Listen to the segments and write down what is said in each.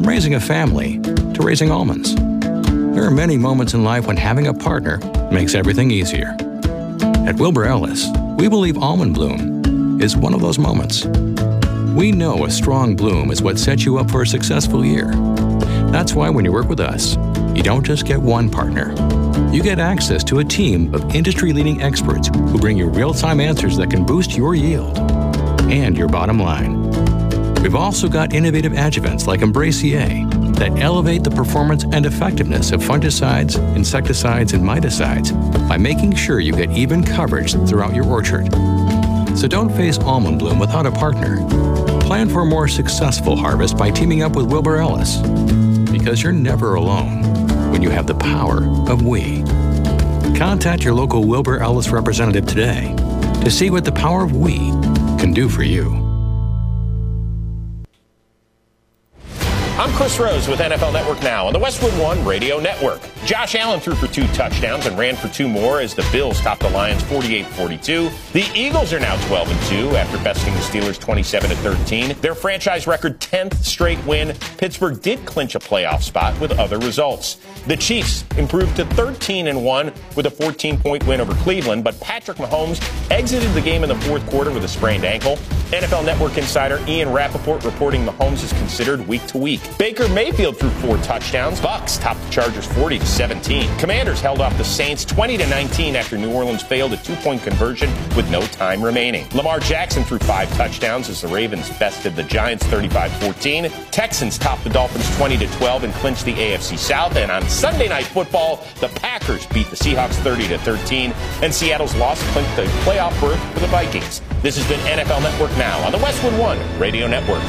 From raising a family to raising almonds. There are many moments in life when having a partner makes everything easier. At Wilbur Ellis, we believe almond bloom is one of those moments. We know a strong bloom is what sets you up for a successful year. That's why when you work with us, you don't just get one partner. You get access to a team of industry-leading experts who bring you real-time answers that can boost your yield and your bottom line. We've also got innovative adjuvants like Embracier that elevate the performance and effectiveness of fungicides, insecticides, and miticides by making sure you get even coverage throughout your orchard. So don't face almond bloom without a partner. Plan for a more successful harvest by teaming up with Wilbur Ellis. Because you're never alone when you have the power of we. Contact your local Wilbur Ellis representative today to see what the power of we can do for you. I'm Chris Rose with NFL Network Now on the Westwood One Radio Network. Josh Allen threw for 2 touchdowns and ran for 2 more as the Bills topped the Lions 48-42. The Eagles are now 12-2 after besting the Steelers 27-13. Their franchise record 10th straight win. Pittsburgh did clinch a playoff spot with other results. The Chiefs improved to 13-1 with a 14-point win over Cleveland, but Patrick Mahomes exited the game in the fourth quarter with a sprained ankle. NFL Network insider Ian Rappaport reporting Mahomes is considered week to week. Baker Mayfield threw 4 touchdowns. Bucks topped the Chargers 40-17. Commanders held off the Saints 20-19 after New Orleans failed a 2-point conversion with no time remaining. Lamar Jackson threw 5 touchdowns as the Ravens bested the Giants 35-14. Texans topped the Dolphins 20-12 and clinched the AFC South. And on Sunday Night Football, the Packers beat the Seahawks 30-13, and Seattle's loss clinched a playoff berth for the Vikings. This has been NFL Network Now on the Westwood One Radio Network.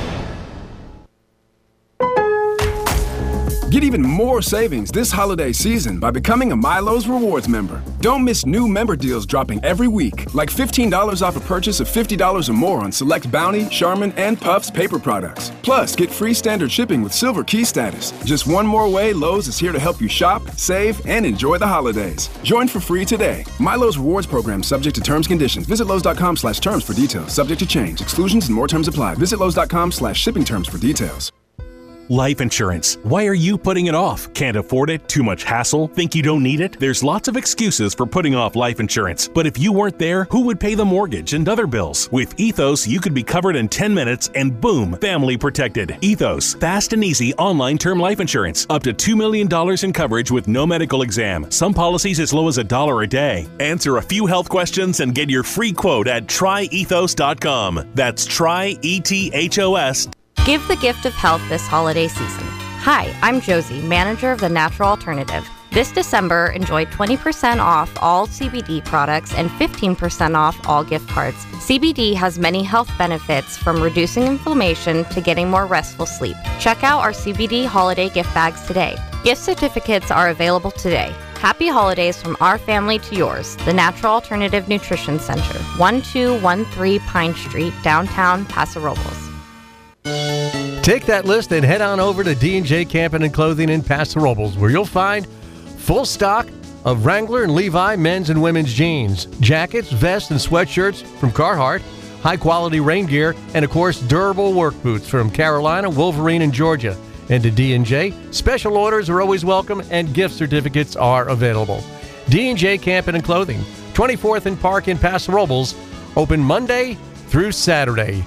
Get even more savings this holiday season by becoming a Milo's Rewards member. Don't miss new member deals dropping every week, like $15 off a purchase of $50 or more on select Bounty, Charmin, and Puffs paper products. Plus, get free standard shipping with Silver Key status. Just one more way Lowe's is here to help you shop, save, and enjoy the holidays. Join for free today. Milo's Rewards program subject to terms and conditions. Visit Lowe's.com/terms for details. Subject to change. Exclusions and more terms apply. Visit Lowe's.com/shipping terms for details. Life insurance. Why are you putting it off? Can't afford it? Too much hassle? Think you don't need it? There's lots of excuses for putting off life insurance. But if you weren't there, who would pay the mortgage and other bills? With Ethos, you could be covered in 10 minutes and boom, family protected. Ethos, fast and easy online term life insurance. Up to $2 million in coverage with no medical exam. Some policies as low as $1 a day. Answer a few health questions and get your free quote at tryethos.com. That's tryethos. Give the gift of health this holiday season. Hi, I'm Josie, manager of The Natural Alternative. This December, enjoy 20% off all CBD products and 15% off all gift cards. CBD has many health benefits, from reducing inflammation to getting more restful sleep. Check out our CBD holiday gift bags today. Gift certificates are available today. Happy holidays from our family to yours. The Natural Alternative Nutrition Center, 1213 Pine Street, downtown Paso Robles. Take that list and head on over to D&J Camping and Clothing in Paso Robles, where you'll find full stock of Wrangler and Levi men's and women's jeans, jackets, vests, and sweatshirts from Carhartt, high-quality rain gear, and, of course, durable work boots from Carolina, Wolverine, and Georgia. And to D&J, special orders are always welcome, and gift certificates are available. D&J Camping and Clothing, 24th and Park in Paso Robles, open Monday through Saturday.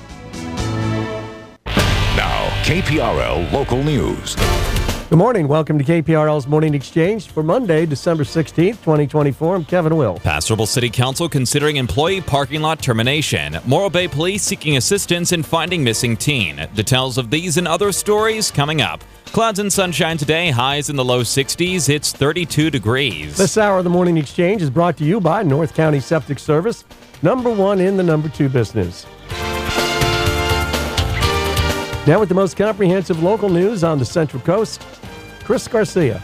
KPRL Local News. Good morning. Welcome to KPRL's Morning Exchange for Monday, December 16th, 2024. I'm Kevin Will. Paso Robles City Council considering employee parking lot termination. Morro Bay Police seeking assistance in finding missing teen. Details of these and other stories coming up. Clouds and sunshine today, highs in the low 60s. It's 32 degrees. This hour of the Morning Exchange is brought to you by North County Septic Service, number 1 in the number 2 business. Now with the most comprehensive local news on the Central Coast, Chris Garcia.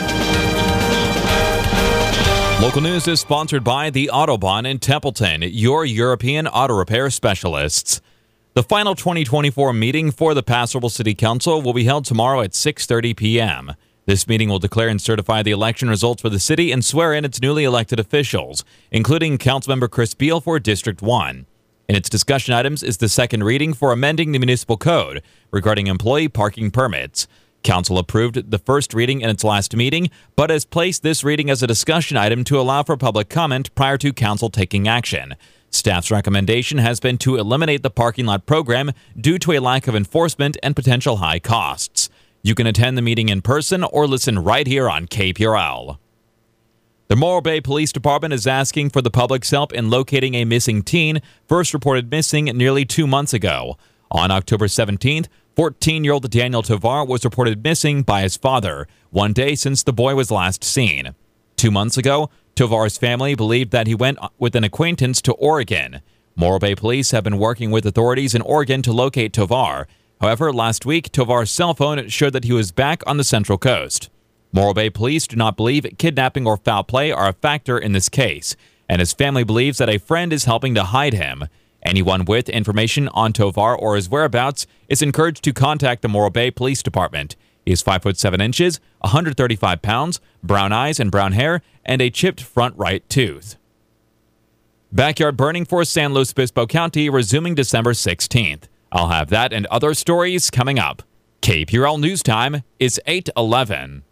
Local news is sponsored by the Autobahn in Templeton, your European auto repair specialists. The final 2024 meeting for the Paso Robles City Council will be held tomorrow at 6:30 p.m. This meeting will declare and certify the election results for the city and swear in its newly elected officials, including Councilmember Chris Beal for District 1. In its discussion items is the second reading for amending the municipal code regarding employee parking permits. Council approved the first reading in its last meeting, but has placed this reading as a discussion item to allow for public comment prior to council taking action. Staff's recommendation has been to eliminate the parking lot program due to a lack of enforcement and potential high costs. You can attend the meeting in person or listen right here on KPRL. The Morro Bay Police Department is asking for the public's help in locating a missing teen first reported missing nearly 2 months ago. On October 17th, 14-year-old Daniel Tovar was reported missing by his father, 1 day since the boy was last seen. 2 months ago, Tovar's family believed that he went with an acquaintance to Oregon. Morro Bay police have been working with authorities in Oregon to locate Tovar. However, last week, Tovar's cell phone showed that he was back on the Central Coast. Morro Bay police do not believe kidnapping or foul play are a factor in this case, and his family believes that a friend is helping to hide him. Anyone with information on Tovar or his whereabouts is encouraged to contact the Morro Bay Police Department. He is 5 foot 7 inches, 135 pounds, brown eyes and brown hair, and a chipped front right tooth. Backyard burning for San Luis Obispo County resuming December 16th. I'll have that and other stories coming up. KPRL News Time is 8:11.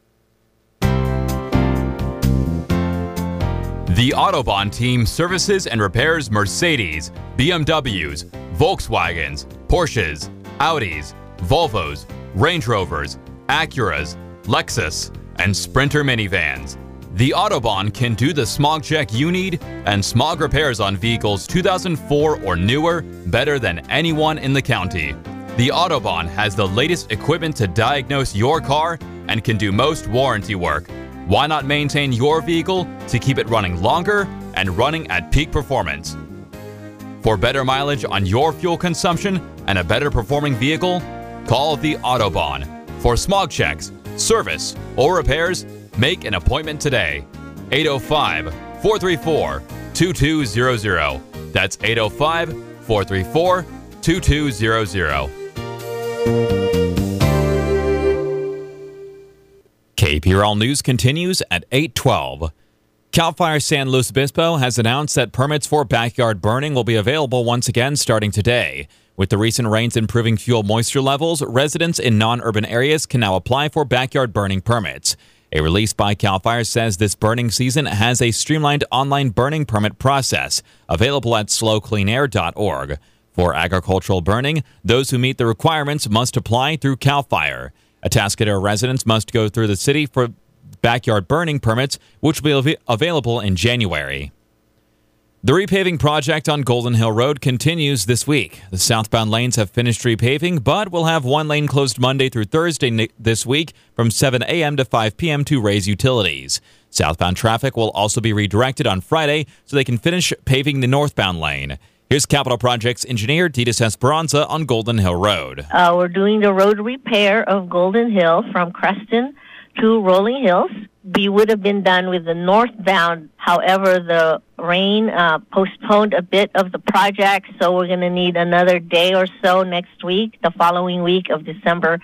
The Autobahn team services and repairs Mercedes, BMWs, Volkswagens, Porsches, Audis, Volvos, Range Rovers, Acuras, Lexus, and Sprinter minivans. The Autobahn can do the smog check you need and smog repairs on vehicles 2004 or newer better than anyone in the county. The Autobahn has the latest equipment to diagnose your car and can do most warranty work. Why not maintain your vehicle to keep it running longer and running at peak performance? For better mileage on your fuel consumption and a better performing vehicle, call the Autobahn. For smog checks, service, or repairs, make an appointment today. 805-434-2200. That's 805-434-2200. KPRL News continues at 8:12. CAL FIRE San Luis Obispo has announced that permits for backyard burning will be available once again starting today. With the recent rains improving fuel moisture levels, residents in non-urban areas can now apply for backyard burning permits. A release by CAL FIRE says this burning season has a streamlined online burning permit process available at slowcleanair.org. For agricultural burning, those who meet the requirements must apply through CAL FIRE. Atascadero residents must go through the city for backyard burning permits, which will be available in January. The repaving project on Golden Hill Road continues this week. The southbound lanes have finished repaving, but will have one lane closed Monday through Thursday this week from 7 a.m. to 5 p.m. to raise utilities. Southbound traffic will also be redirected on Friday so they can finish paving the northbound lane. Here's Capital Projects engineer Ditas Esperanza on Golden Hill Road. We're doing the road repair of Golden Hill from Creston to Rolling Hills. We would have been done with the northbound. However, the rain postponed a bit of the project, so we're going to need another day or so next week, the following week of December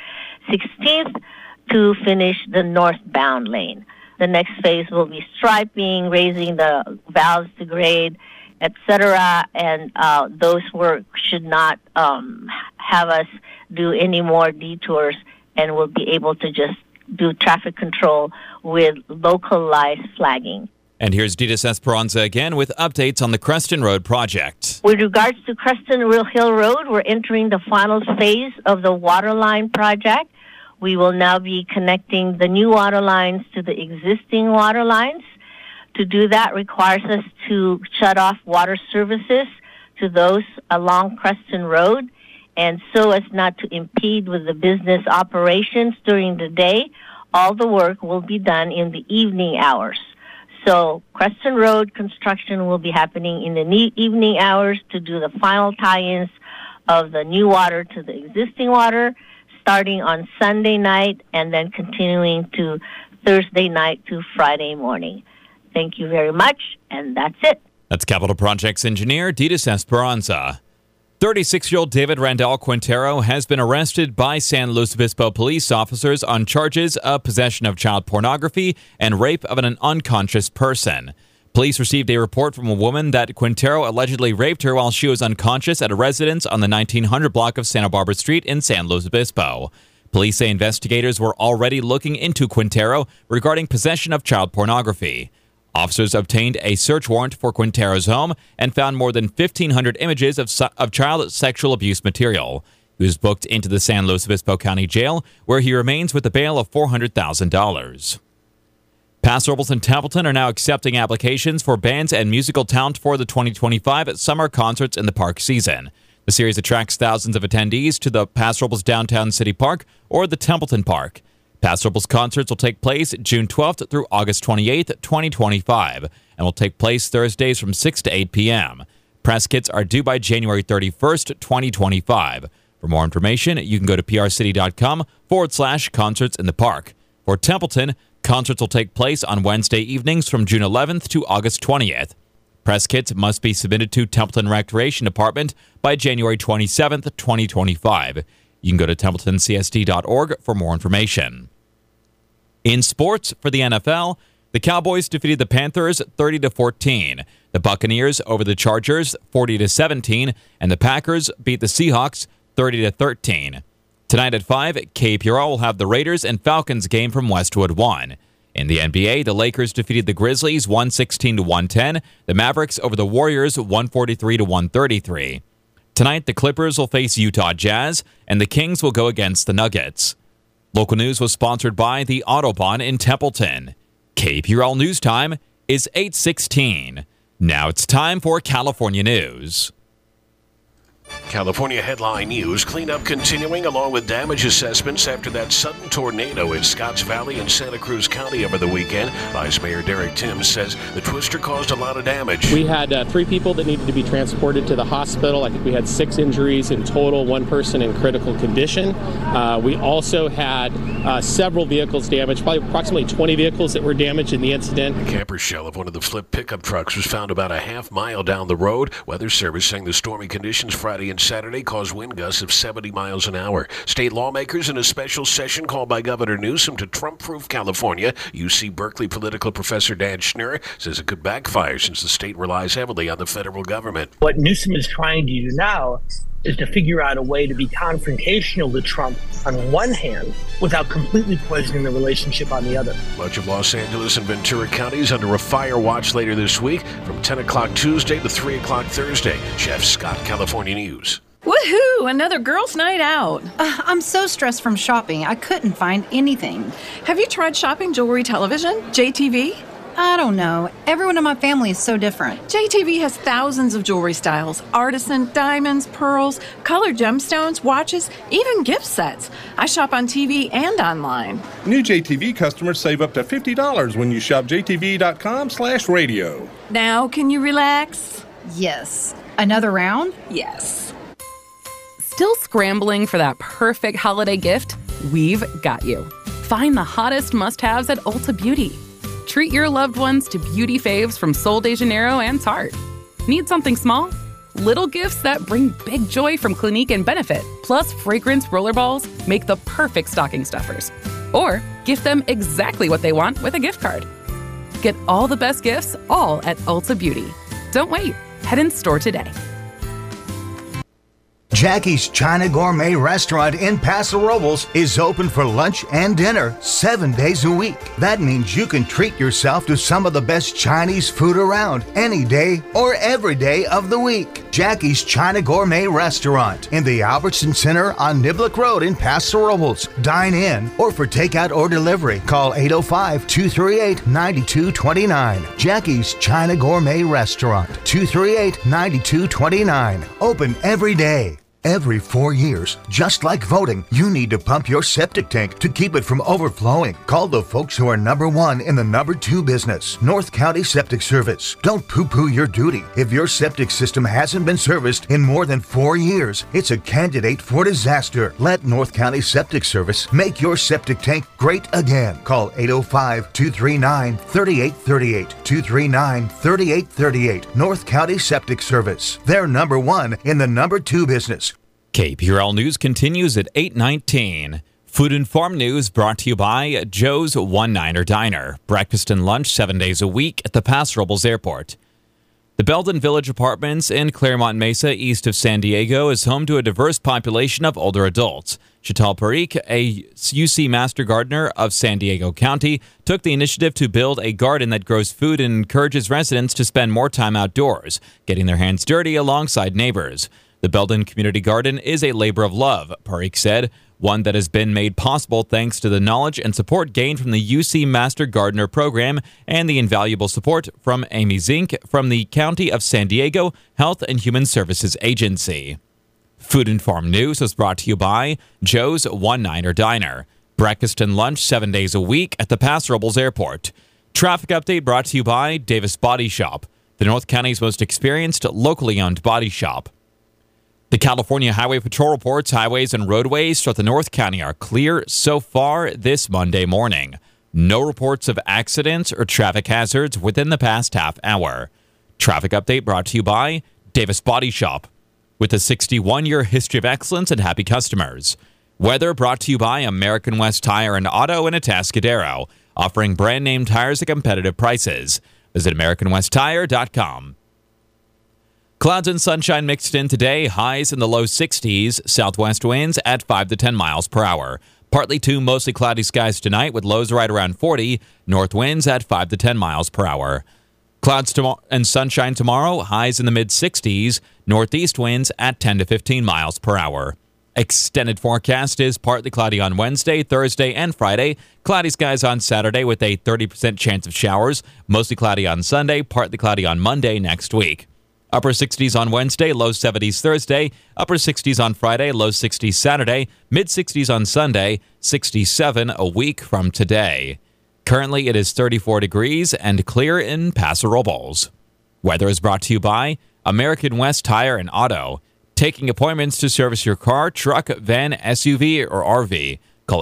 16th, to finish the northbound lane. The next phase will be striping, raising the valves to grade, etc., and those work should not have us do any more detours, and we'll be able to just do traffic control with localized flagging. And here's Ditas Esperanza again with updates on the Creston Road project. With regards to Creston Hill Road, we're entering the final phase of the waterline project. We will now be connecting the new water lines to the existing water lines. To do that requires us to shut off water services to those along Creston Road, and so as not to impede with the business operations during the day, all the work will be done in the evening hours. So Creston Road construction will be happening in the evening hours to do the final tie-ins of the new water to the existing water, starting on Sunday night and then continuing to Thursday night to Friday morning. Thank you very much, and that's it. That's Capital Projects engineer Ditas Esperanza. 36-year-old David Randall Quintero has been arrested by San Luis Obispo police officers on charges of possession of child pornography and rape of an unconscious person. Police received a report from a woman that Quintero allegedly raped her while she was unconscious at a residence on the 1900 block of Santa Barbara Street in San Luis Obispo. Police say investigators were already looking into Quintero regarding possession of child pornography. Officers obtained a search warrant for Quintero's home and found more than 1,500 images of child sexual abuse material. He was booked into the San Luis Obispo County Jail, where he remains with a bail of $400,000. Paso Robles and Templeton are now accepting applications for bands and musical talent for the 2025 Summer Concerts in the Park season. The series attracts thousands of attendees to the Paso Robles Downtown City Park or the Templeton Park. Paso Robles concerts will take place June 12th through August 28th, 2025, and will take place Thursdays from 6 to 8 p.m. Press kits are due by January 31st, 2025. For more information, you can go to prcity.com/concerts in the park. For Templeton, concerts will take place on Wednesday evenings from June 11th to August 20th. Press kits must be submitted to Templeton Recreation Department by January 27th, 2025. You can go to templetoncsd.org for more information. In sports for the NFL, the Cowboys defeated the Panthers 30-14. The Buccaneers over the Chargers 40-17, and the Packers beat the Seahawks 30-13. Tonight at 5, KPRO will have the Raiders and Falcons game from Westwood 1. In the NBA, the Lakers defeated the Grizzlies 116-110, the Mavericks over the Warriors 143-133. Tonight, the Clippers will face Utah Jazz, and the Kings will go against the Nuggets. Local news was sponsored by the Autobahn in Templeton. KPRL News Time is 8:16. Now it's time for California News. California headline news: cleanup continuing along with damage assessments after that sudden tornado in Scotts Valley and Santa Cruz County over the weekend. Vice Mayor Derek Timms says the twister caused a lot of damage. We had 3 people that needed to be transported to the hospital. I think we had 6 injuries in total, 1 person in critical condition. We also had several vehicles damaged, probably approximately 20 vehicles that were damaged in the incident. The camper shell of one of the flipped pickup trucks was found about a half-mile down the road. Weather Service saying the stormy conditions Friday and Saturday caused wind gusts of 70 miles an hour. State lawmakers in a special session called by Governor Newsom to Trump-proof California. UC Berkeley political professor Dan Schnurr says it could backfire since the state relies heavily on the federal government. What Newsom is trying to do now is to figure out a way to be confrontational to Trump on one hand without completely poisoning the relationship on the other. Much of Los Angeles and Ventura counties under a fire watch later this week from 10 o'clock Tuesday to 3 o'clock Thursday. Jeff Scott, California News. Woohoo! Another girls' night out. I'm so stressed from shopping. I couldn't find anything. Have you tried shopping jewelry television, JTV? I don't know. Everyone in my family is so different. JTV has thousands of jewelry styles. Artisan, diamonds, pearls, colored gemstones, watches, even gift sets. I shop on TV and online. New JTV customers save up to $50 when you shop jtv.com/radio. Now can you relax? Yes. Another round? Yes. Still scrambling for that perfect holiday gift? We've got you. Find the hottest must-haves at Ulta Beauty. Treat your loved ones to beauty faves from Sol de Janeiro and Tarte. Need something small? Little gifts that bring big joy from Clinique and Benefit, plus fragrance rollerballs make the perfect stocking stuffers. Or gift them exactly what they want with a gift card. Get all the best gifts, all at Ulta Beauty. Don't wait. Head in store today. Jackie's China Gourmet Restaurant in Paso Robles is open for lunch and dinner 7 days a week. That means you can treat yourself to some of the best Chinese food around any day or every day of the week. Jackie's China Gourmet Restaurant in the Albertson Center on Niblick Road in Paso Robles. Dine in or for takeout or delivery, call 805-238-9229. Jackie's China Gourmet Restaurant, 238-9229. Open every day. Every 4 years, just like voting, you need to pump your septic tank to keep it from overflowing. Call the folks who are number 1 in the number 2 business, North County Septic Service. Don't poo-poo your duty. If your septic system hasn't been serviced in more than 4 years, it's a candidate for disaster. Let North County Septic Service make your septic tank great again. Call 805-239-3838, 239-3838, North County Septic Service. They're number 1 in the number 2 business. KPRL News continues at 8:19. Food and Farm News brought to you by Joe's One-Niner Diner. Breakfast and lunch 7 days a week at the Paso Robles Airport. The Belden Village Apartments in Claremont Mesa, east of San Diego, is home to a diverse population of older adults. Chital Parikh, a UC Master Gardener of San Diego County, took the initiative to build a garden that grows food and encourages residents to spend more time outdoors, getting their hands dirty alongside neighbors. The Belden Community Garden is a labor of love, Parikh said, one that has been made possible thanks to the knowledge and support gained from the UC Master Gardener program and the invaluable support from Amy Zink from the County of San Diego Health and Human Services Agency. Food and Farm News was brought to you by Joe's One-Niner Diner. Breakfast and lunch 7 days a week at the Paso Robles Airport. Traffic update brought to you by Davis Body Shop, the North County's most experienced locally owned body shop. The California Highway Patrol reports highways and roadways throughout the North County are clear so far this Monday morning. No reports of accidents or traffic hazards within the past half hour. Traffic update brought to you by Davis Body Shop, with a 61-year history of excellence and happy customers. Weather brought to you by American West Tire and Auto in Atascadero, offering brand-name tires at competitive prices. Visit AmericanWestTire.com. Clouds and sunshine mixed in today, highs in the low 60s, southwest winds at 5 to 10 miles per hour. Partly to mostly cloudy skies tonight with lows right around 40, north winds at 5 to 10 miles per hour. Clouds and sunshine tomorrow, highs in the mid-60s, northeast winds at 10 to 15 miles per hour. Extended forecast is partly cloudy on Wednesday, Thursday, and Friday. Cloudy skies on Saturday with a 30% chance of showers. Mostly cloudy on Sunday, partly cloudy on Monday next week. Upper 60s on Wednesday, low 70s Thursday. Upper 60s on Friday, low 60s Saturday. Mid 60s on Sunday, 67 a week from today. Currently, it is 34 degrees and clear in Paso Robles. Weather is brought to you by American West Tire and Auto. Taking appointments to service your car, truck, van, SUV, or RV. Call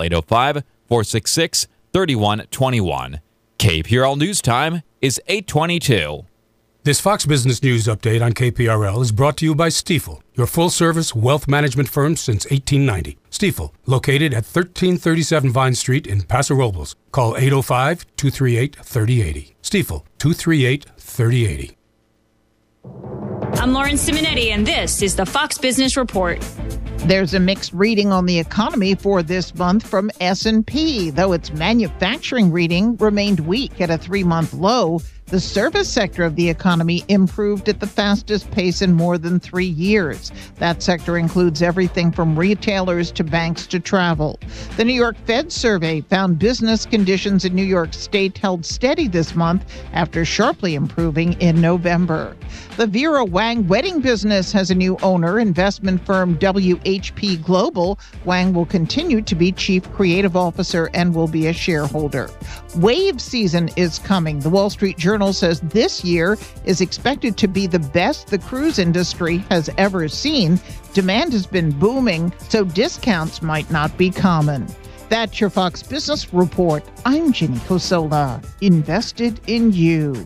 805-466-3121. KPRL News Time is 8:22. This Fox Business News update on KPRL is brought to you by Stifel, your full-service wealth management firm since 1890. Stifel, located at 1337 Vine Street in Paso Robles. Call 805-238-3080. Stifel, 238-3080. I'm Lauren Simonetti, and this is the Fox Business Report. There's a mixed reading on the economy for this month from S&P. Though its manufacturing reading remained weak at a 3-month low, the service sector of the economy improved at the fastest pace in more than 3 years. That sector includes everything from retailers to banks to travel. The New York Fed survey found business conditions in New York State held steady this month after sharply improving in November. The Vera Wang wedding business has a new owner, investment firm WHP Global. Wang will continue to be chief creative officer and will be a shareholder. Wave season is coming. The Wall Street Journal says this year is expected to be the best the cruise industry has ever seen. Demand has been booming, so discounts might not be common. That's your Fox Business Report. I'm Ginny Cosola, invested in you.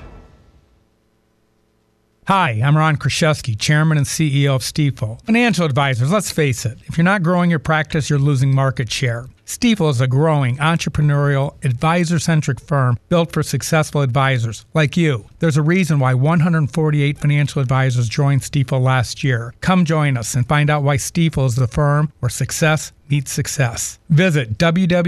Hi, I'm Ron Kraszewski, Chairman and CEO of Stifel. Financial advisors, let's face it, if you're not growing your practice, you're losing market share. Stifel is a growing, entrepreneurial, advisor-centric firm built for successful advisors like you. There's a reason why 148 financial advisors joined Stifel last year. Come join us and find out why Stifel is the firm where success meets success. Visit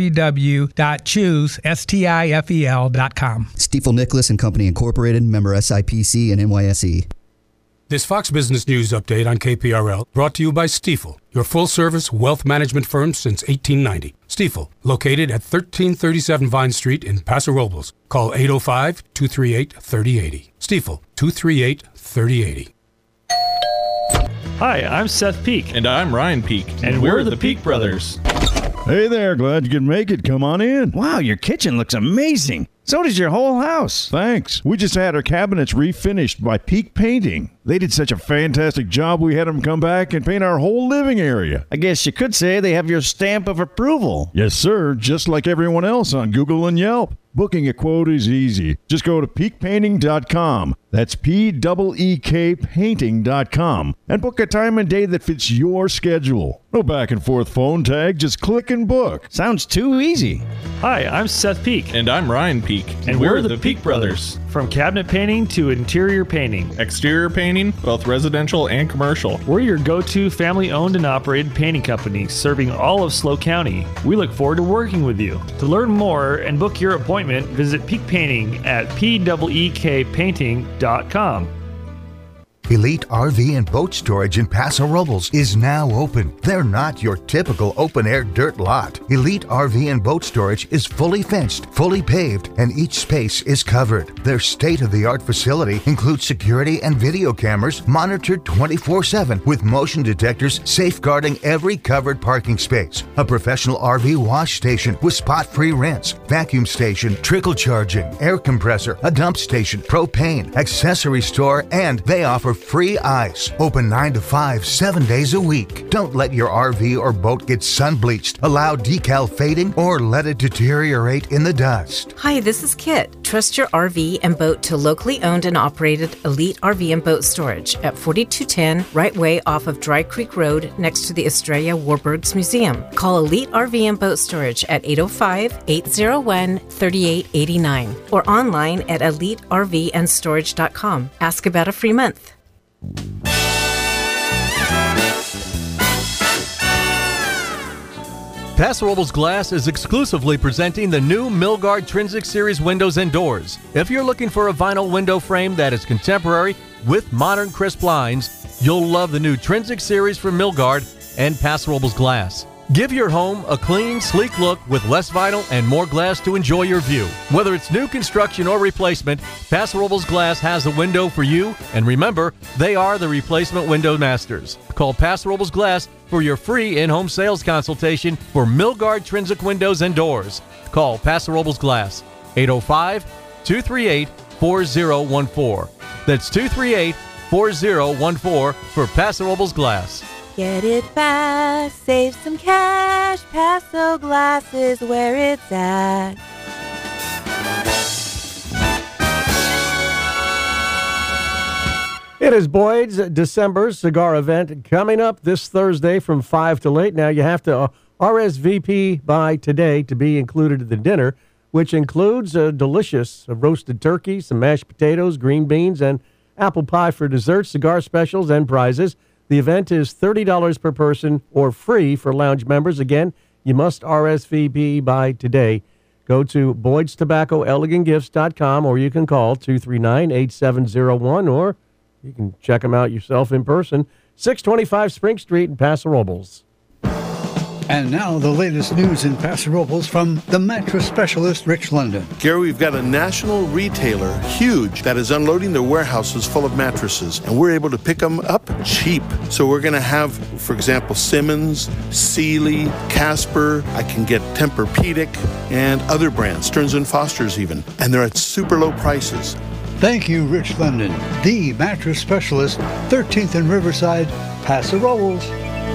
www.choosestifel.com. Stifel Nicholas and Company Incorporated, member SIPC and NYSE. This Fox Business News update on KPRL brought to you by Stifel, your full-service wealth management firm since 1890. Stifel, located at 1337 Vine Street in Paso Robles. Call 805-238-3080. Stifel, 238-3080. Hi, I'm Seth Peak. And I'm Ryan Peak. And we're the Peak Brothers. Hey there, glad you could make it. Come on in. Wow, your kitchen looks amazing. So does your whole house. Thanks. We just had our cabinets refinished by Peak Painting. They did such a fantastic job, we had them come back and paint our whole living area. I guess you could say they have your stamp of approval. Yes, sir, just like everyone else on Google and Yelp. Booking a quote is easy. Just go to peakpainting.com. That's PEEKpainting.com and book a time and day that fits your schedule. No back and forth phone tag, just click and book. Sounds too easy. Hi, I'm Seth Peak. And I'm Ryan Peak. And we're the Peak Brothers. From cabinet painting to interior painting. Exterior painting, both residential and commercial. We're your go-to family-owned and operated painting company serving all of SLO County. We look forward to working with you. To learn more and book your appointment, visit Peak Painting at PEEKpainting.com. Elite RV and Boat Storage in Paso Robles is now open. They're not your typical open-air dirt lot. Elite RV and Boat Storage is fully fenced, fully paved, and each space is covered. Their state-of-the-art facility includes security and video cameras monitored 24/7 with motion detectors safeguarding every covered parking space. A professional RV wash station with spot-free rinse, vacuum station, trickle charging, air compressor, a dump station, propane, accessory store, and they offer free ice. Open 9 to 5, 7 days a week. Don't let your RV or boat get sun bleached, allow decal fading, or let it deteriorate in the dust. Hi, this is Kit. Trust your RV and boat to locally owned and operated Elite RV and Boat Storage at 4210 Right Way off of Dry Creek Road next to the Estrella Warburgs Museum. Call Elite RV and Boat Storage at 805-801-3889 or online at elitervandStorage.com. Ask about a free month. Paso Robles Glass is exclusively presenting the new Milgard Trinsic Series windows and doors. If you're looking for a vinyl window frame that is contemporary with modern crisp lines, you'll love the new Trinsic Series from Milgard and Paso Robles Glass. Give your home a clean, sleek look with less vinyl and more glass to enjoy your view. Whether it's new construction or replacement, Paso Robles Glass has a window for you. And remember, they are the replacement window masters. Call Paso Robles Glass for your free in-home sales consultation for Milgard Trinsic windows and doors. Call Paso Robles Glass, 805-238-4014. That's 238-4014 for Paso Robles Glass. Get it fast, save some cash. Paso Glass is where it's at. It is Boyd's December cigar event coming up this Thursday from 5 to 8. Now you have to RSVP by today to be included in the dinner, which includes a delicious roasted turkey, some mashed potatoes, green beans, and apple pie for dessert, cigar specials, and prizes. The event is $30 per person or free for lounge members. Again, you must RSVP by today. Go to Boyd'sTobaccoElegantGifts.com or you can call 239-8701 or you can check them out yourself in person. 625 Spring Street in Paso Robles. And now the latest news in Paso Robles from the mattress specialist, Rich London. Gary, we've got a national retailer, huge, that is unloading their warehouses full of mattresses, and we're able to pick them up cheap. So we're going to have, for example, Simmons, Sealy, Casper. I can get Tempur-Pedic and other brands, Stearns & Foster's even, and they're at super low prices. Thank you, Rich London, the mattress specialist, 13th and Riverside, Paso Robles.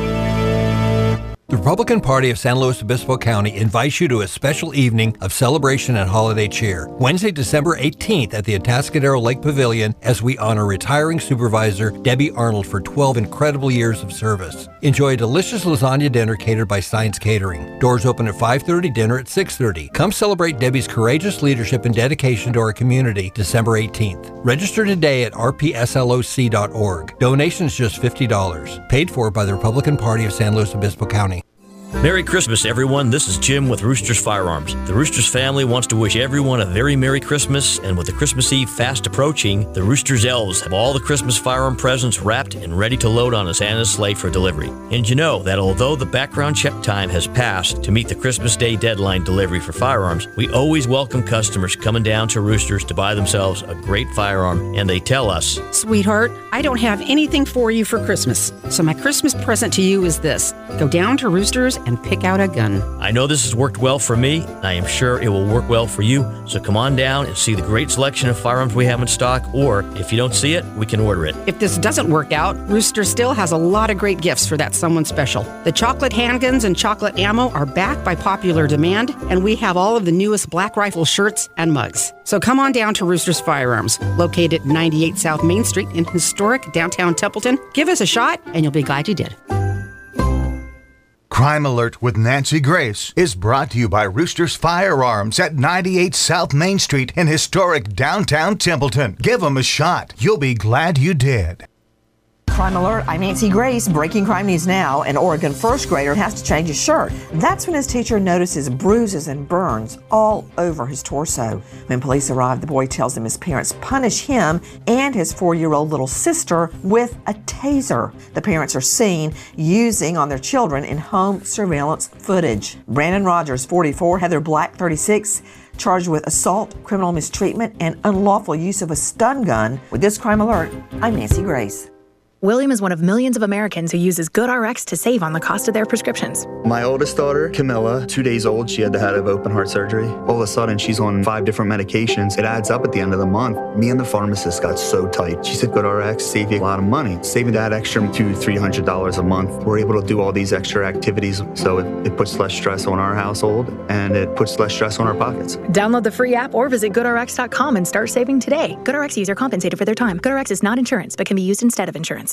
The Republican Party of San Luis Obispo County invites you to a special evening of celebration and holiday cheer. Wednesday, December 18th at the Atascadero Lake Pavilion as we honor retiring supervisor Debbie Arnold for 12 incredible years of service. Enjoy a delicious lasagna dinner catered by Science Catering. Doors open at 5:30, dinner at 6:30. Come celebrate Debbie's courageous leadership and dedication to our community December 18th. Register today at rpsloc.org. Donations just $50. Paid for by the Republican Party of San Luis Obispo County. Merry Christmas, everyone. This is Jim with Roosters Firearms. The Roosters family wants to wish everyone a very Merry Christmas, and with the Christmas Eve fast approaching, the Roosters elves have all the Christmas firearm presents wrapped and ready to load on a Santa's sleigh for delivery. And you know that although the background check time has passed to meet the Christmas Day deadline delivery for firearms, we always welcome customers coming down to Roosters to buy themselves a great firearm, and they tell us, "Sweetheart, I don't have anything for you for Christmas, so my Christmas present to you is this. Go down to Roosters and pick out a gun. I know this has worked well for me, and I am sure it will work well for you. So come on down and see the great selection of firearms we have in stock, or if you don't see it, we can order it. If this doesn't work out, Rooster still has a lot of great gifts for that someone special. The chocolate handguns and chocolate ammo are back by popular demand, and we have all of the newest Black Rifle shirts and mugs. So come on down to Rooster's Firearms, located at 98 South Main Street in historic downtown Templeton. Give us a shot, and you'll be glad you did. Crime Alert with Nancy Grace is brought to you by Rooster's Firearms at 98 South Main Street in historic downtown Templeton. Give them a shot. You'll be glad you did. Crime Alert, I'm Nancy Grace. Breaking crime news now. An Oregon first grader has to change his shirt. That's when his teacher notices bruises and burns all over his torso. When police arrive, the boy tells them his parents punish him and his 4-year-old little sister with a taser. The parents are seen using on their children in home surveillance footage. Brandon Rogers, 44, Heather Black, 36, charged with assault, criminal mistreatment, and unlawful use of a stun gun. With this Crime Alert, I'm Nancy Grace. William is one of millions of Americans who uses GoodRx to save on the cost of their prescriptions. My oldest daughter, Camilla, 2 days old, she had to have open heart surgery. All of a sudden, she's on 5 different medications. It adds up at the end of the month. Me and the pharmacist got so tight. She said, GoodRx save you a lot of money. Saving that extra $200-300 a month. We're able to do all these extra activities, so it puts less stress on our household, and it puts less stress on our pockets. Download the free app or visit GoodRx.com and start saving today. GoodRx user compensated for their time. GoodRx is not insurance, but can be used instead of insurance.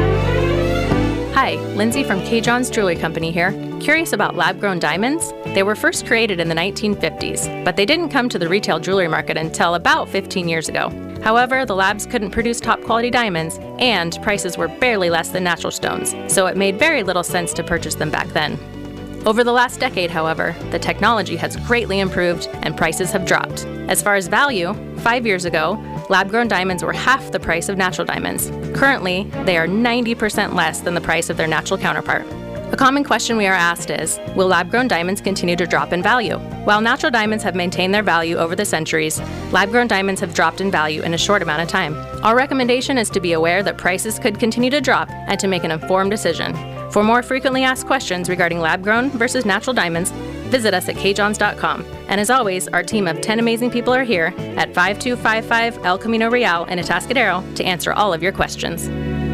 Hi, Lindsay from K. John's Jewelry Company here. Curious about lab-grown diamonds? They were first created in the 1950s, but they didn't come to the retail jewelry market until about 15 years ago. However, the labs couldn't produce top-quality diamonds, and prices were barely less than natural stones, so it made very little sense to purchase them back then. Over the last decade, however, the technology has greatly improved and prices have dropped. As far as value, 5 years ago, lab-grown diamonds were half the price of natural diamonds. Currently, they are 90% less than the price of their natural counterpart. A common question we are asked is, will lab-grown diamonds continue to drop in value? While natural diamonds have maintained their value over the centuries, lab-grown diamonds have dropped in value in a short amount of time. Our recommendation is to be aware that prices could continue to drop and to make an informed decision. For more frequently asked questions regarding lab-grown versus natural diamonds, visit us at kjohns.com. And as always, our team of 10 amazing people are here at 5255 El Camino Real in Atascadero to answer all of your questions.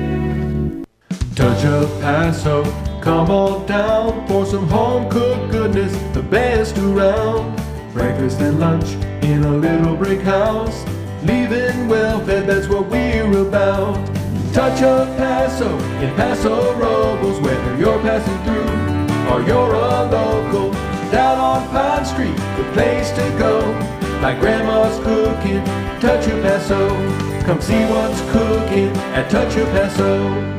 Touch of Paso, come on down for some home-cooked goodness, the best around. Breakfast and lunch in a little brick house, leaving well-fed, that's what we're about. Touch of Paso in Paso Robles, whether you're passing through or you're a local. Down on Pine Street, the place to go. Like Grandma's cooking, Touch of Paso. Come see what's cooking at Touch of Paso.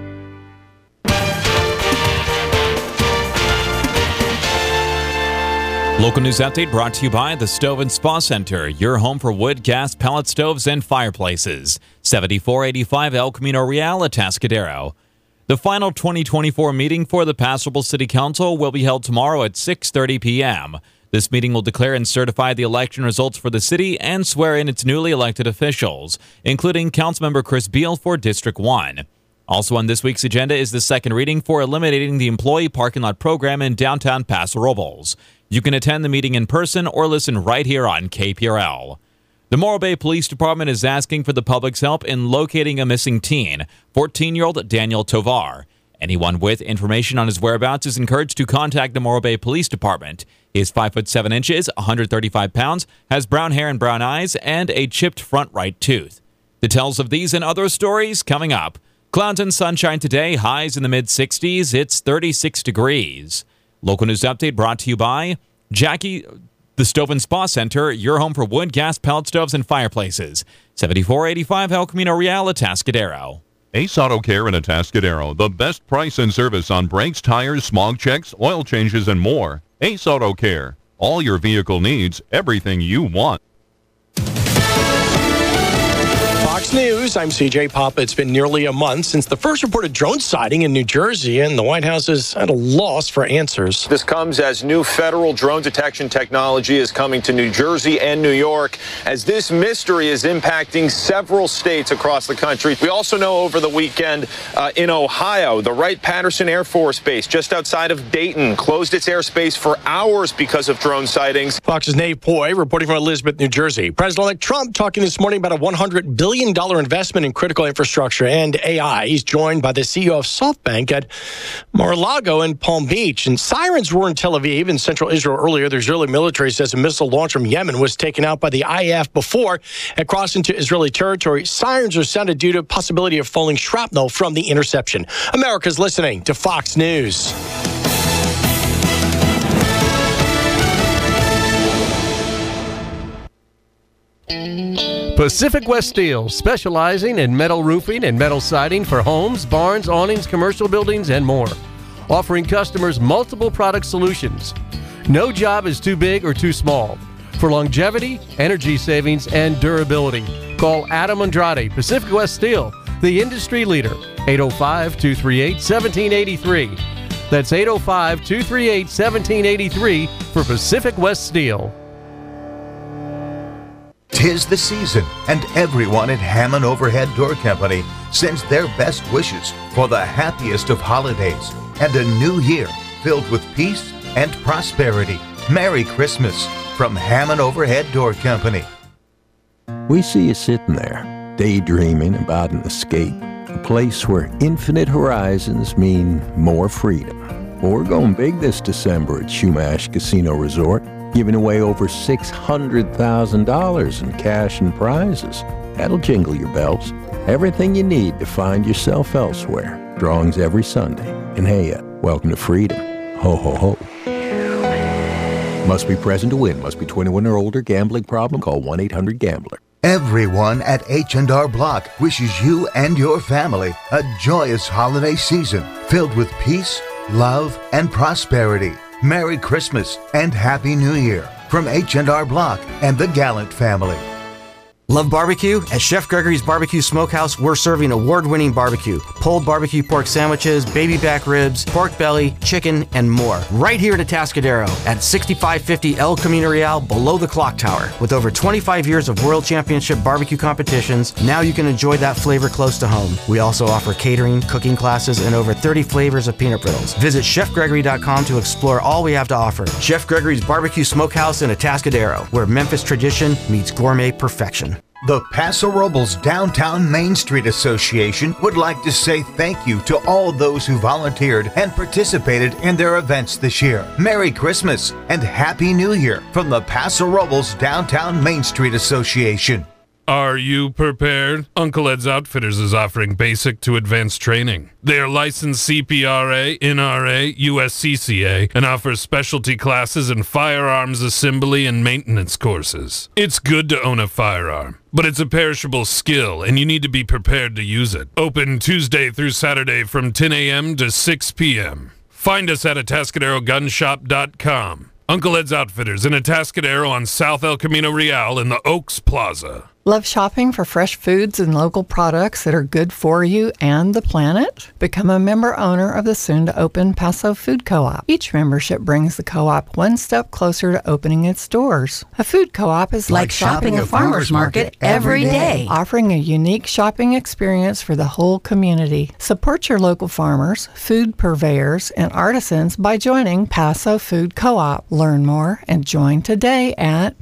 Local news update brought to you by the Stove and Spa Center, your home for wood, gas, pellet stoves, and fireplaces. 7485 El Camino Real, Atascadero. The final 2024 meeting for the Paso Robles City Council will be held tomorrow at 6:30 p.m. This meeting will declare and certify the election results for the city and swear in its newly elected officials, including Councilmember Chris Beal for District 1. Also on this week's agenda is the second reading for eliminating the employee parking lot program in downtown Paso Robles. You can attend the meeting in person or listen right here on KPRL. The Morro Bay Police Department is asking for the public's help in locating a missing teen, 14-year-old Daniel Tovar. Anyone with information on his whereabouts is encouraged to contact the Morro Bay Police Department. He is 5 foot 7 inches, 135 pounds, has brown hair and brown eyes, and a chipped front right tooth. Details of these and other stories coming up. Clouds and sunshine today, highs in the mid-60s. It's 36 degrees. Local news update brought to you by Jackie, the Stove and Spa Center, your home for wood, gas, pellet stoves, and fireplaces. 7485 El Camino Real, Atascadero. Ace Auto Care in Atascadero, the best price and service on brakes, tires, smog checks, oil changes, and more. Ace Auto Care, all your vehicle needs, everything you want. Fox News, I'm CJ Papa. It's been nearly a month since the first reported drone sighting in New Jersey, and the White House is at a loss for answers. This comes as new federal drone detection technology is coming to New Jersey and New York, as this mystery is impacting several states across the country. We also know over the weekend in Ohio, the Wright-Patterson Air Force Base just outside of Dayton closed its airspace for hours because of drone sightings. Fox's Nate Poi reporting from Elizabeth, New Jersey. President-elect Trump talking this morning about a $100 billion investment in critical infrastructure and AI. He's joined by the CEO of SoftBank at Mar-a-Lago in Palm Beach. And sirens roar in Tel Aviv in central Israel earlier. The Israeli military says a missile launched from Yemen was taken out by the IAF before it crossed into Israeli territory. Sirens are sounded due to possibility of falling shrapnel from the interception. America's listening to Fox News. Pacific West Steel, specializing in metal roofing and metal siding for homes, barns, awnings, commercial buildings, and more. Offering customers multiple product solutions. No job is too big or too small. For longevity, energy savings, and durability, call Adam Andrade, Pacific West Steel, the industry leader, 805-238-1783. That's 805-238-1783 for Pacific West Steel. 'Tis the season, and everyone at Hammond Overhead Door Company sends their best wishes for the happiest of holidays and a new year filled with peace and prosperity. Merry Christmas from Hammond Overhead Door Company. We see you sitting there, daydreaming about an escape, a place where infinite horizons mean more freedom. Well, we're going big this December at Chumash Casino Resort, giving away over $600,000 in cash and prizes. That'll jingle your bells. Everything you need to find yourself elsewhere. Drawings every Sunday. And hey, welcome to freedom. Ho, ho, ho. Must be present to win. Must be 21 or older. Gambling problem? Call 1-800-GAMBLER. Everyone at H&R Block wishes you and your family a joyous holiday season filled with peace, love, and prosperity. Merry Christmas and Happy New Year from H&R Block and the Gallant family. Love barbecue? At Chef Gregory's Barbecue Smokehouse, we're serving award-winning barbecue. Pulled barbecue pork sandwiches, baby back ribs, pork belly, chicken, and more. Right here at Atascadero at 6550 El Camino Real below the clock tower. With over 25 years of World Championship barbecue competitions, now you can enjoy that flavor close to home. We also offer catering, cooking classes, and over 30 flavors of peanut brittle. Visit chefgregory.com to explore all we have to offer. Chef Gregory's Barbecue Smokehouse in Atascadero, where Memphis tradition meets gourmet perfection. The Paso Robles Downtown Main Street Association would like to say thank you to all those who volunteered and participated in their events this year. Merry Christmas and Happy New Year from the Paso Robles Downtown Main Street Association. Are you prepared? Uncle Ed's Outfitters is offering basic to advanced training. They are licensed CPRA, NRA, USCCA, and offer specialty classes in firearms assembly and maintenance courses. It's good to own a firearm, but it's a perishable skill, and you need to be prepared to use it. Open Tuesday through Saturday from 10 a.m. to 6 p.m. Find us at AtascaderoGunshop.com. Uncle Ed's Outfitters in Atascadero on South El Camino Real in the Oaks Plaza. Love shopping for fresh foods and local products that are good for you and the planet? Become a member owner of the soon-to-open Paso Food Co-op. Each membership brings the co-op one step closer to opening its doors. A food co-op is like shopping a farmer's market every day, offering a unique shopping experience for the whole community. Support your local farmers, food purveyors, and artisans by joining Paso Food Co-op. Learn more and join today at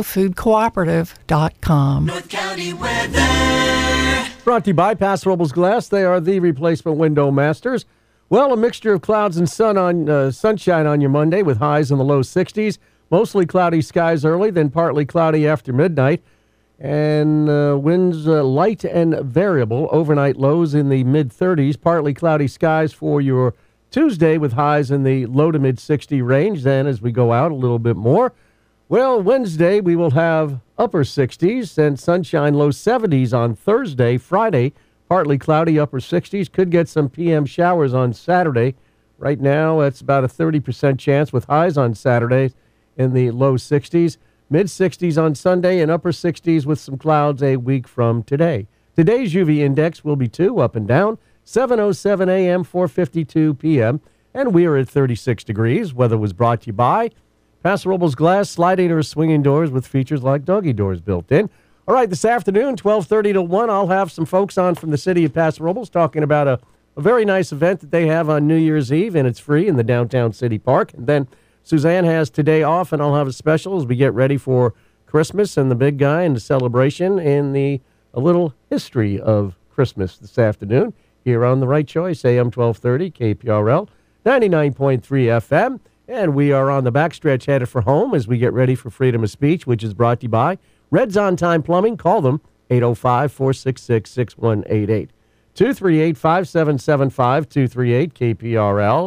PasoFoodCooperative.com. North County weather. Brought to you by Paso Robles Glass. They are the replacement window masters. Well, a mixture of clouds and sunshine on your Monday with highs in the low 60s. Mostly cloudy skies early, then partly cloudy after midnight. And winds light and variable. Overnight lows in the mid-30s. Partly cloudy skies for your Tuesday with highs in the low to mid-60 range. Then as we go out a little bit more. Well, Wednesday we will have upper 60s and sunshine, low 70s on Thursday. Friday, partly cloudy, upper 60s. Could get some PM showers on Saturday. Right now, it's about a 30% chance with highs on Saturday in the low 60s. Mid-60s on Sunday and upper 60s with some clouds a week from today. Today's UV index will be 2, up and down, 7:07 a.m., 4:52 p.m., and we are at 36 degrees. Weather was brought to you by Paso Robles Glass, sliding or swinging doors with features like doggy doors built in. All right, this afternoon, 12:30 to 1, I'll have some folks on from the city of Paso Robles talking about a very nice event that they have on New Year's Eve, and it's free in the downtown city park. And then Suzanne has today off, and I'll have a special as we get ready for Christmas and the big guy and the celebration and a little history of Christmas this afternoon here on The Right Choice, AM 1230, KPRL, 99.3 FM. And we are on the backstretch headed for home as we get ready for Freedom of Speech, which is brought to you by Red's On Time Plumbing. Call them, 805-466-6188. 238-5775, 238 KPRL.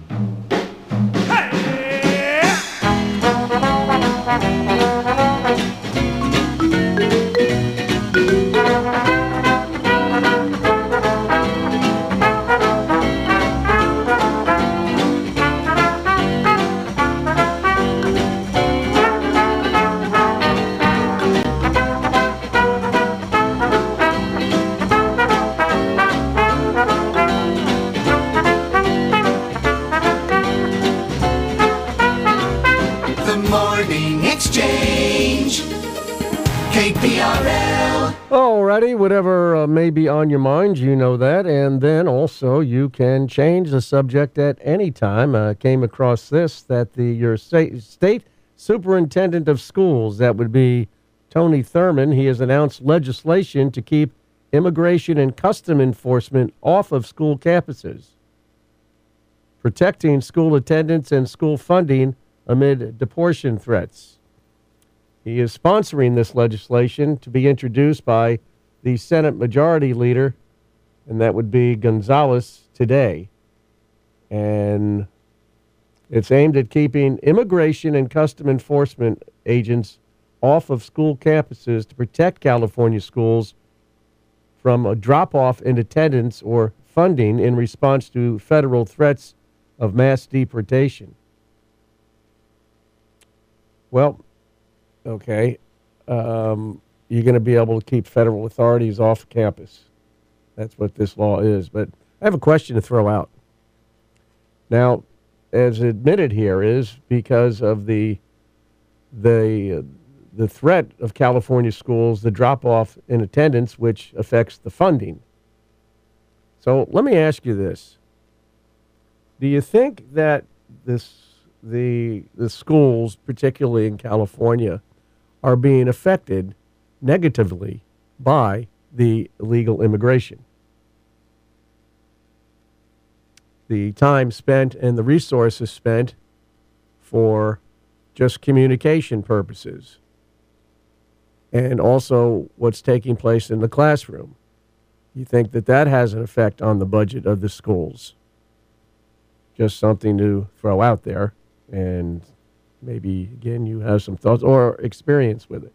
Alrighty, whatever may be on your mind, you know that. And then also you can change the subject at any time. Came across this, that your state superintendent of schools, that would be Tony Thurmond, he has announced legislation to keep immigration and custom enforcement off of school campuses, protecting school attendance and school funding amid deportation threats. He is sponsoring this legislation to be introduced by the Senate Majority Leader, and that would be Gonzalez today. And it's aimed at keeping immigration and custom enforcement agents off of school campuses to protect California schools from a drop-off in attendance or funding in response to federal threats of mass deportation. Well, okay, you're going to be able to keep federal authorities off campus. That's what this law is. But I have a question to throw out. Now, as admitted here, is because of the threat of California schools, the drop-off in attendance, which affects the funding. So let me ask you this. Do you think that the schools, particularly in California, are being affected negatively by the illegal immigration? The time spent and the resources spent for just communication purposes, and also what's taking place in the classroom. You think that has an effect on the budget of the schools? Just something to throw out there, and maybe, again, you have some thoughts or experience with it.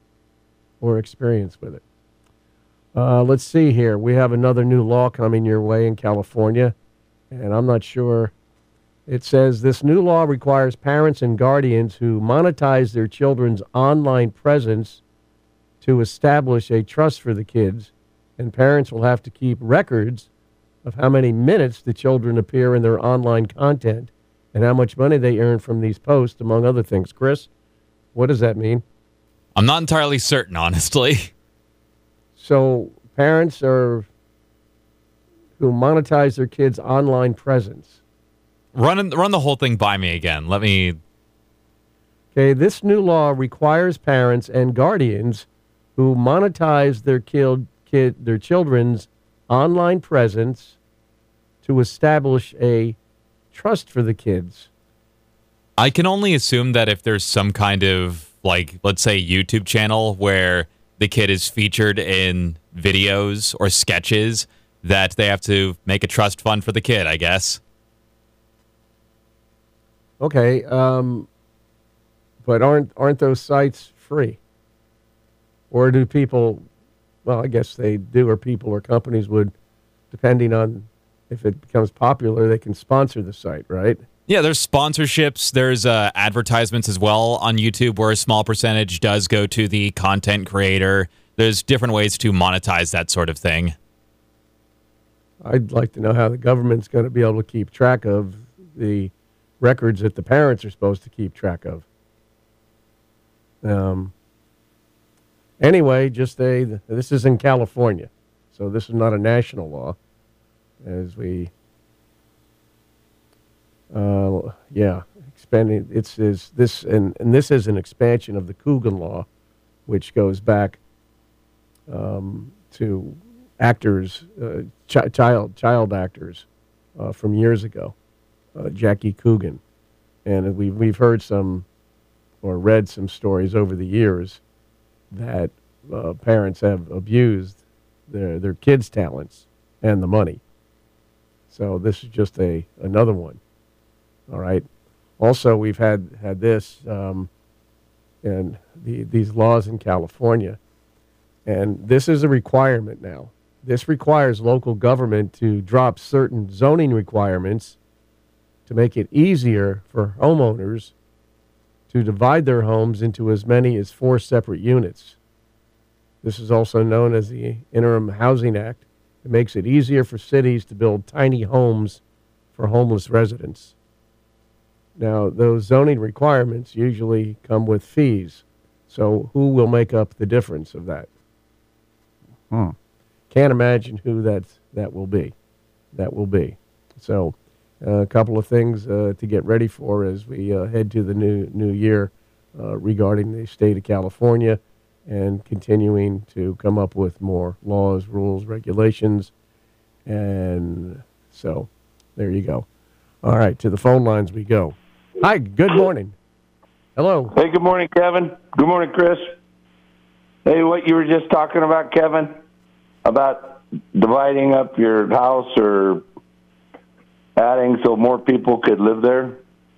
Let's see here. We have another new law coming your way in California, and I'm not sure. It says this new law requires parents and guardians who monetize their children's online presence to establish a trust for the kids, and parents will have to keep records of how many minutes the children appear in their online content and how much money they earn from these posts, among other things. Chris, what does that mean? I'm not entirely certain, honestly. So parents who monetize their kids' online presence. Run the whole thing by me again. Let me... Okay, this new law requires parents and guardians who monetize their children's online presence to establish a trust for the kids. I can only assume that if there's some kind of, like, let's say YouTube channel where the kid is featured in videos or sketches, that they have to make a trust fund for the kid, I guess. Okay, but aren't those sites free? Or do people, well, I guess they do, or people or companies would, depending on if it becomes popular, they can sponsor the site, right? Yeah, there's sponsorships. There's advertisements as well on YouTube where a small percentage does go to the content creator. there's different ways to monetize that sort of thing. I'd like to know how the government's going to be able to keep track of the records that the parents are supposed to keep track of. Anyway, this is in California, so this is not a national law. As we, expanding. This is an expansion of the Coogan law, which goes back to actors, child actors from years ago, Jackie Coogan, and we've heard some or read some stories over the years that parents have abused their kids' talents and the money. So this is just another one. All right. Also, we've had this and these laws in California, and this is a requirement now. This requires local government to drop certain zoning requirements to make it easier for homeowners to divide their homes into as many as 4 separate units. This is also known as the Interim Housing Act. It makes it easier for cities to build tiny homes for homeless residents. Now, those zoning requirements usually come with fees. So who will make up the difference of that? Can't imagine who that will be. So a couple of things to get ready for as we head to the new year regarding the state of California, and continuing to come up with more laws, rules, regulations. And so there you go. All right, to the phone lines we go. Hi, good morning. Hello. Hey, good morning, Kevin. Good morning, Chris. Hey, what you were just talking about, Kevin, about dividing up your house or adding so more people could live there.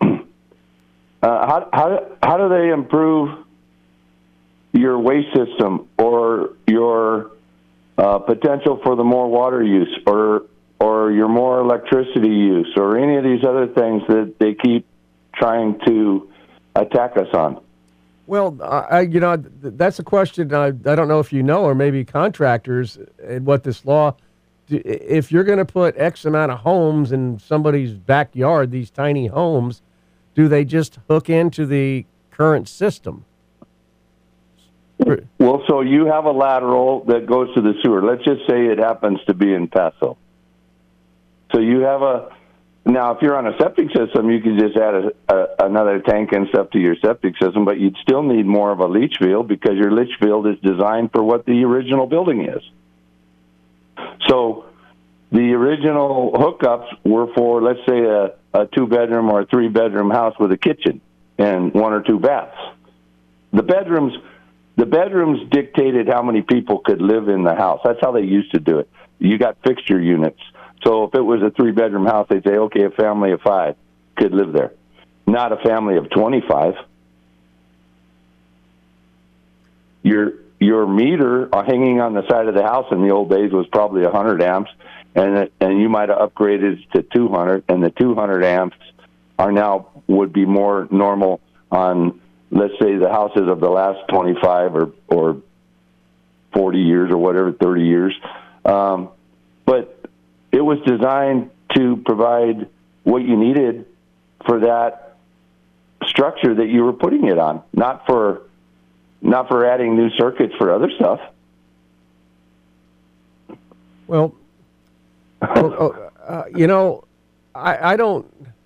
How do they improve your waste system or your potential for the more water use or your more electricity use or any of these other things that they keep trying to attack us on? Well, that's a question I don't know if you know, or maybe contractors, and what this law, if you're going to put X amount of homes in somebody's backyard, these tiny homes, do they just hook into the current system? Well, so you have a lateral that goes to the sewer. Let's just say it happens to be in Paso. So you have now, if you're on a septic system, you can just add another tank and stuff to your septic system, but you'd still need more of a leach field because your leach field is designed for what the original building is. So the original hookups were for, let's say, a 2-bedroom or a 3-bedroom house with a kitchen and 1 or 2 baths. The bedrooms dictated how many people could live in the house. That's how they used to do it. You got fixture units. So if it was a 3-bedroom house, they'd say, okay, a family of 5 could live there, not a family of 25. Your meter hanging on the side of the house in the old days was probably 100 amps, and you might have upgraded to 200, and the 200 amps would be more normal on, let's say, the houses of the last 25 or 40 years or whatever, 30 years. But it was designed to provide what you needed for that structure that you were putting it on, not for adding new circuits for other stuff. Well, I don't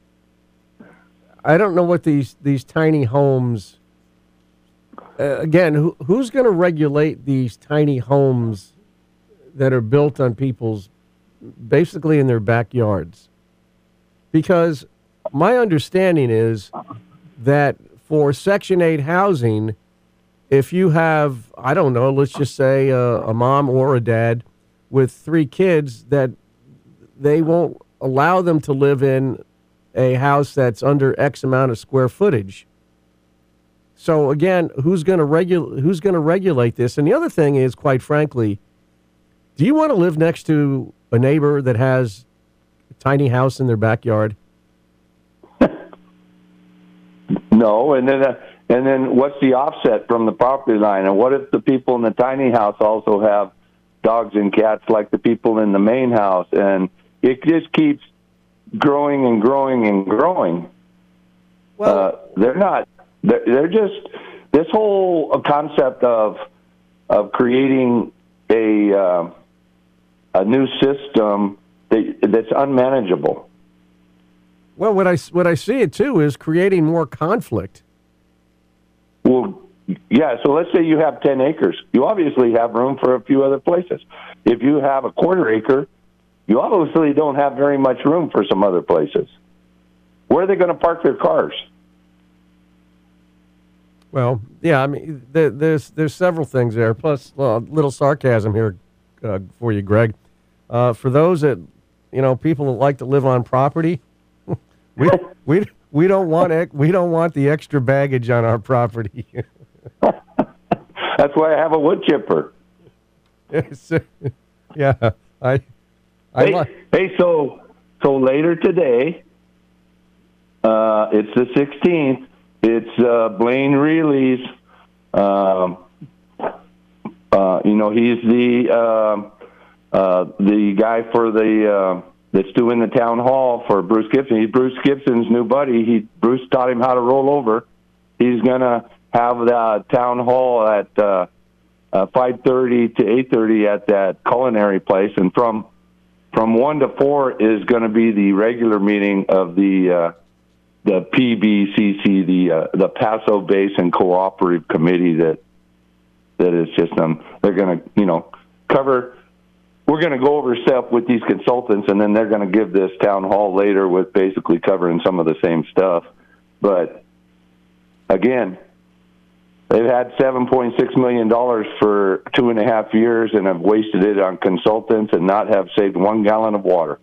know what these tiny homes. Again, who's going to regulate these tiny homes that are built on people's, basically in their backyards? Because my understanding is that for Section 8 housing, if you have, I don't know, let's just say a mom or a dad with 3 kids, that they won't allow them to live in a house that's under X amount of square footage. So again, who's going to regulate this? And the other thing is, quite frankly, do you want to live next to a neighbor that has a tiny house in their backyard? No, and then And then what's the offset from the property line? And what if the people in the tiny house also have dogs and cats like the people in the main house? And it just keeps growing and growing and growing. Well, they're just, this whole concept of creating a new system that's unmanageable. Well, what I see it too is creating more conflict. Well, yeah, so let's say you have 10 acres. You obviously have room for a few other places. If you have a quarter acre, you obviously don't have very much room for some other places. Where are they going to park their cars? Well, yeah, I mean, there's several things there. Plus, a little sarcasm here for you, Greg. For those that, people that like to live on property, we don't want the extra baggage on our property. That's why I have a wood chipper. Yeah, Hey, so later today, it's the 16th. It's Blaine Reilly's. He's the guy for that's doing the town hall for Bruce Gibson. He's Bruce Gibson's new buddy. Bruce taught him how to roll over. He's gonna have the town hall at 5:30 to 8:30 at that culinary place, and from 1 to 4 is going to be the regular meeting of the PBCC, the Paso Basin Cooperative Committee. That is just they're going to cover. We're going to go over stuff with these consultants, and then they're going to give this town hall later with basically covering some of the same stuff. But again, they've had $7.6 million for 2.5 years and have wasted it on consultants and not have saved 1 gallon of water.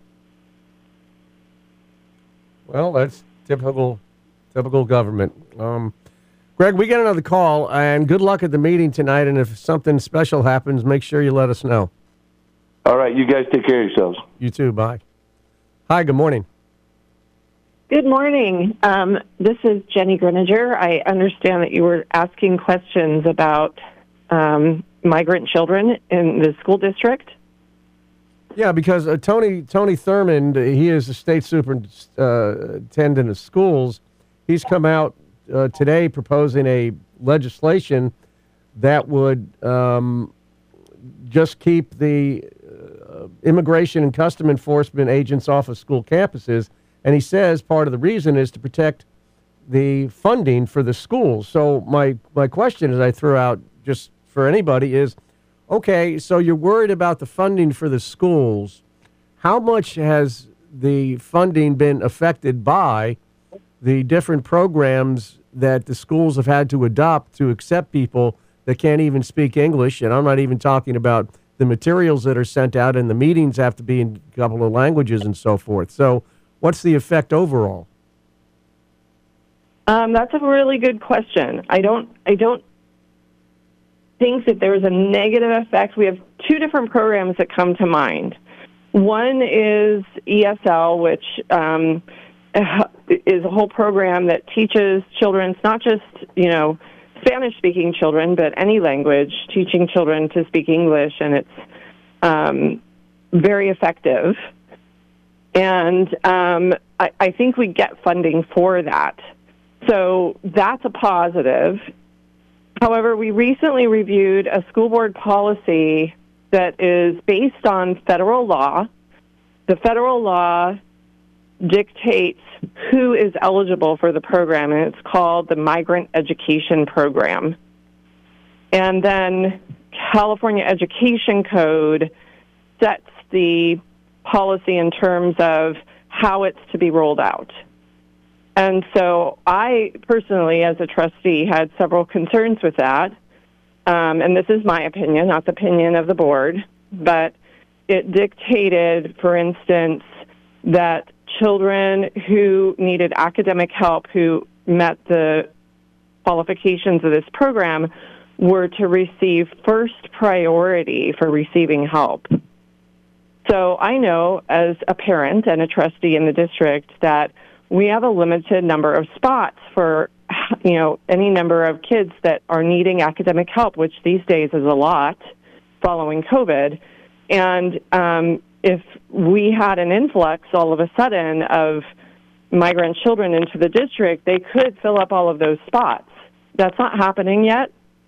Well, that's typical government. Greg, we get another call, and good luck at the meeting tonight. And if something special happens, make sure you let us know. All right, you guys take care of yourselves. You too, bye. Hi, good morning. Good morning. This is Jenny Greninger. I understand that you were asking questions about migrant children in the school district. Yeah, because Tony Thurmond, he is the state superintendent of schools. He's come out today proposing a legislation that would just keep the immigration and custom enforcement agents off of school campuses. And he says part of the reason is to protect the funding for the schools. So my question, as I threw out just for anybody, is, okay, so you're worried about the funding for the schools. How much has the funding been affected by the different programs that the schools have had to adopt to accept people that can't even speak English? And I'm not even talking about the materials that are sent out, and the meetings have to be in a couple of languages and so forth. So what's the effect overall? That's a really good question. I don't think that there's a negative effect. We have 2 different programs that come to mind. One is ESL, which is a whole program that teaches children. It's not just, Spanish-speaking children, but any language, teaching children to speak English, and it's very effective. And I think we get funding for that. So that's a positive. However, we recently reviewed a school board policy that is based on federal law. The federal law dictates who is eligible for the program, and it's called the Migrant Education Program. And then California Education Code sets the policy in terms of how it's to be rolled out. And so I personally, as a trustee, had several concerns with that. And this is my opinion, not the opinion of the board. But it dictated, for instance, that children who needed academic help, who met the qualifications of this program, were to receive first priority for receiving help. So I know as a parent and a trustee in the district that we have a limited number of spots for any number of kids that are needing academic help, which these days is a lot following COVID. And if we had an influx all of a sudden of migrant children into the district, they could fill up all of those spots. That's not happening yet.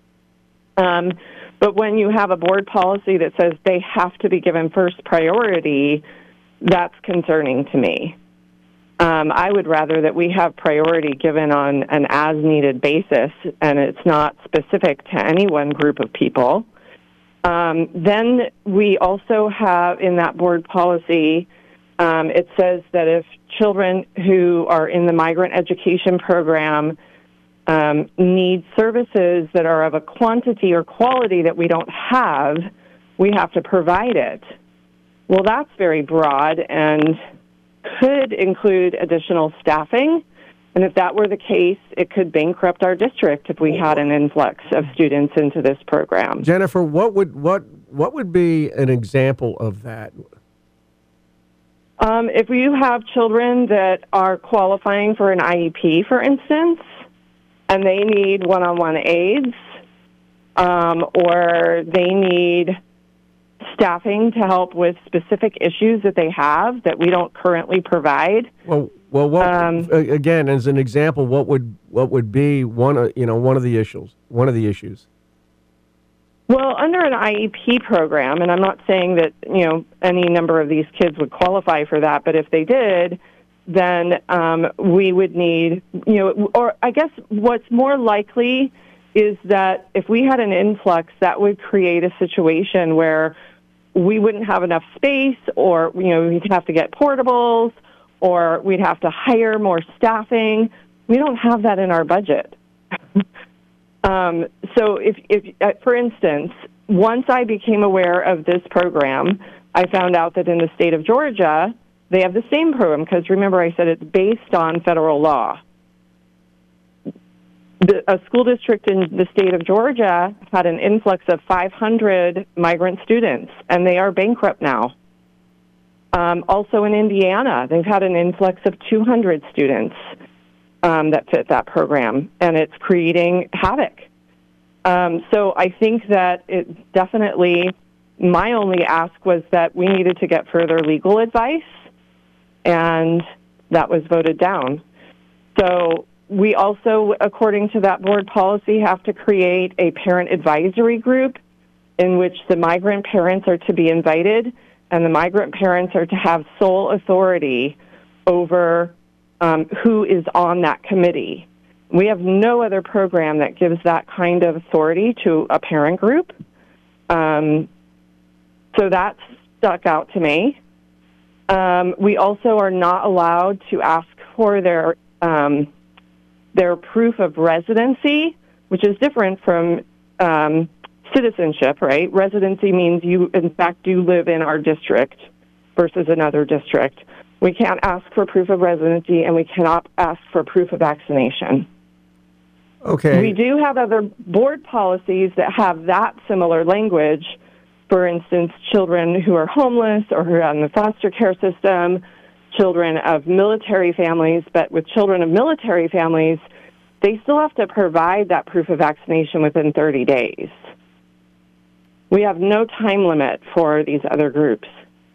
But when you have a board policy that says they have to be given first priority, that's concerning to me. I would rather that we have priority given on an as-needed basis, and it's not specific to any one group of people. Then we also have in that board policy, it says that if children who are in the migrant education program need services that are of a quantity or quality that we don't have, we have to provide it. Well, that's very broad and could include additional staffing. And if that were the case, it could bankrupt our district if we had an influx of students into this program. Jennifer, what would be an example of that? If you have children that are qualifying for an IEP, for instance, and they need one-on-one aides, or they need staffing to help with specific issues that they have that we don't currently provide. Well, again, as an example, what would be one of the issues? Well, under an IEP program, and I'm not saying that any number of these kids would qualify for that, but if they did, then we would need or I guess what's more likely is that if we had an influx, that would create a situation where we wouldn't have enough space, or we'd have to get portables, or we'd have to hire more staffing. We don't have that in our budget. So if for instance, once I became aware of this program, I found out that in the state of Georgia, they have the same program, because remember I said it's based on federal law. A school district in the state of Georgia had an influx of 500 migrant students, and they are bankrupt now. Also in Indiana, they've had an influx of 200 students that fit that program, and it's creating havoc. So I think that it definitely, my only ask was that we needed to get further legal advice, and that was voted down. So we also, according to that board policy, have to create a parent advisory group in which the migrant parents are to be invited, and the migrant parents are to have sole authority over who is on that committee. We have no other program that gives that kind of authority to a parent group. So that stuck out to me. We also are not allowed to ask for their proof of residency, which is different from citizenship, right? Residency means you, in fact, do live in our district versus another district. We can't ask for proof of residency, and we cannot ask for proof of vaccination. Okay. We do have other board policies that have that similar language. For instance, children who are homeless or who are on the foster care system, children of military families, but with children of military families, they still have to provide that proof of vaccination within 30 days. We have no time limit for these other groups.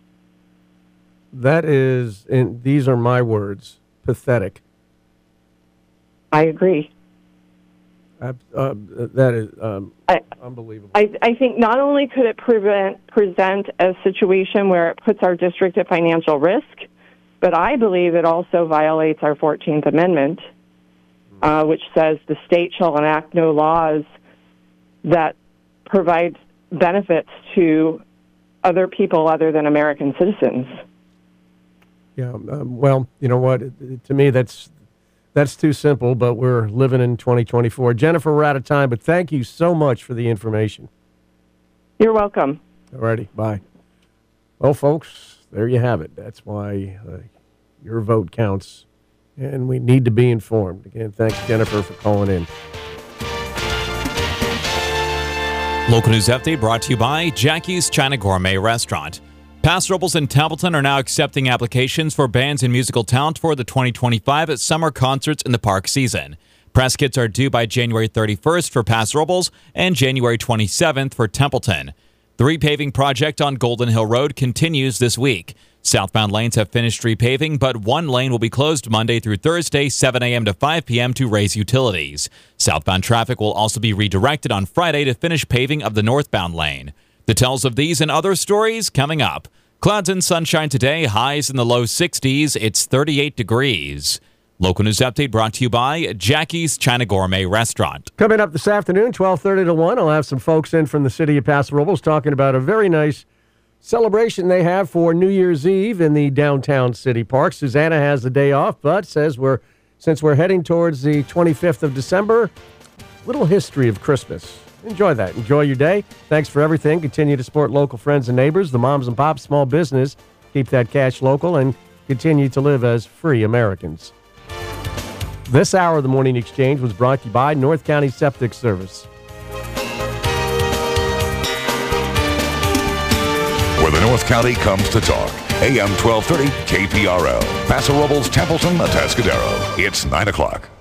That is, and these are my words, pathetic. I agree. That is unbelievable. I think not only could it present a situation where it puts our district at financial risk, but I believe it also violates our 14th Amendment, which says the state shall enact no laws that provide benefits to other people other than American citizens. Yeah, well, you know what? To me, that's too simple, but we're living in 2024. Jennifer, we're out of time, but thank you so much for the information. You're welcome. All righty, bye. Well, folks, there you have it. That's why your vote counts, and we need to be informed. Again, thanks, Jennifer, for calling in. Local news update brought to you by Jackie's China Gourmet Restaurant. Paso Robles and Templeton are now accepting applications for bands and musical talent for the 2025 Summer Concerts in the Park season. Press kits are due by January 31st for Paso Robles and January 27th for Templeton. The repaving project on Golden Hill Road continues this week. Southbound lanes have finished repaving, but one lane will be closed Monday through Thursday, 7 a.m. to 5 p.m. to raise utilities. Southbound traffic will also be redirected on Friday to finish paving of the northbound lane. Details of these and other stories coming up. Clouds and sunshine today, highs in the low 60s. It's 38 degrees. Local news update brought to you by Jackie's China Gourmet Restaurant. Coming up this afternoon, 12:30 to 1, I'll have some folks in from the city of Paso Robles talking about a very nice celebration they have for New Year's Eve in the downtown city park. Susanna has the day off, but says since we're heading towards the 25th of December, little history of Christmas. Enjoy that. Enjoy your day. Thanks for everything. Continue to support local friends and neighbors, the moms and pops, small business. Keep that cash local and continue to live as free Americans. This hour of the Morning Exchange was brought to you by North County Septic Service. Where the North County comes to talk. AM 1230 KPRL. Paso Robles, Templeton, Atascadero. It's 9 o'clock.